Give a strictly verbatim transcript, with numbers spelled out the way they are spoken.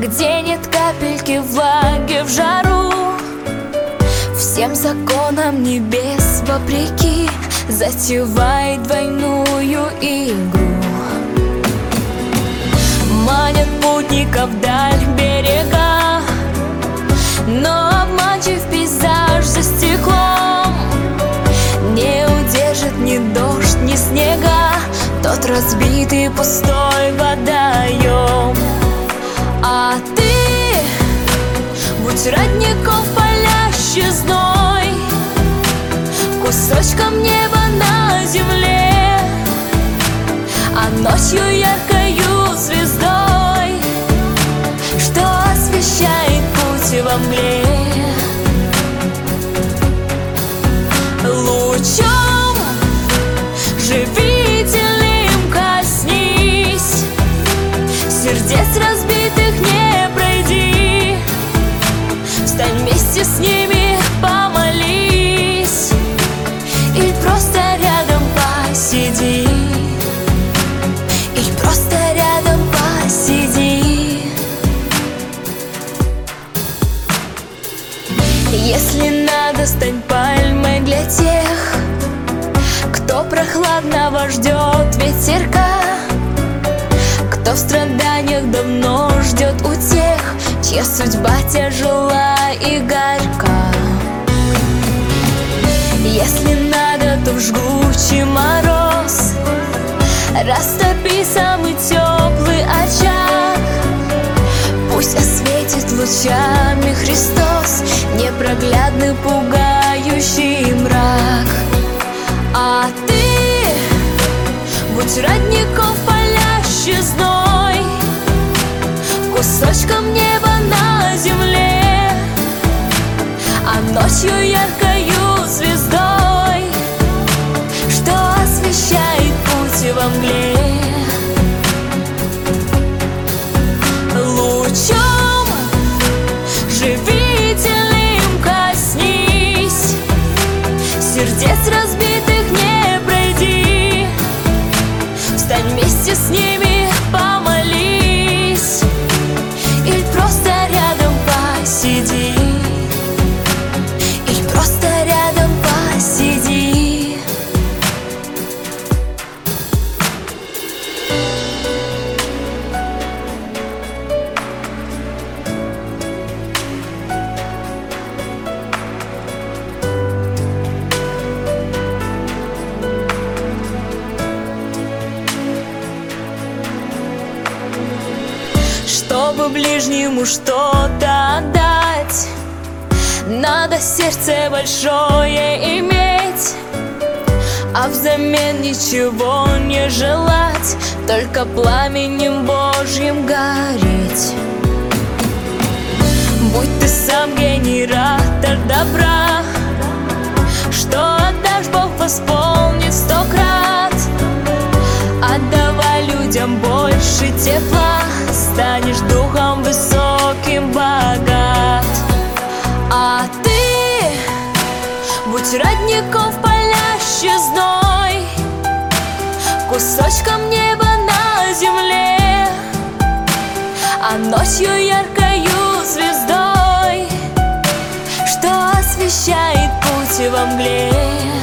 где нет капельки влаги в жару. Всем законам небес вопреки затевает двойную игру. Манят путников вдаль берега, но обманчив пейзаж за стеклом. Не удержит ни дождь, ни снега тот разбитый пустой водоем. А ты будь родников палящий зной, кусочком неба на земле, а ночью яркою звездой, что освещает путь во мгле. Лучом живительным коснись, сердец разбитых не пройди, встань вместе с ними, помолись, или просто рядом посиди, или просто рядом посиди. Если надо, стань пальмой для тех, кто прохладного ждет ветерка, кто в страданиях давно ждет утех, чья судьба тяжела и горька. Если надо, то в жгучий мороз растопи самый теплый очаг, пусть осветит лучами Христос непроглядный пугающий мрак. А ты будь родников палящий зной, кусочком неба на земле, а ночью яркою звездой, что освещает путь во мгле. Лучом живительным коснись, сердец разбитых не пройди, встань вместе с ними, помолись, или просто рядом посиди, или просто рядом посиди. Чтобы ближнему что-то отдать, надо сердце большое иметь, а взамен ничего не желать, только пламенем Божьим гореть. Будь ты сам генератор добра, что отдашь, Бог восполнит сто крат. Отдавай людям больше тепла, станешь духом высоким богат. А ты будь родников палящий зной, кусочком неба на земле, а ночью яркою звездой, что освещает путь во мгле.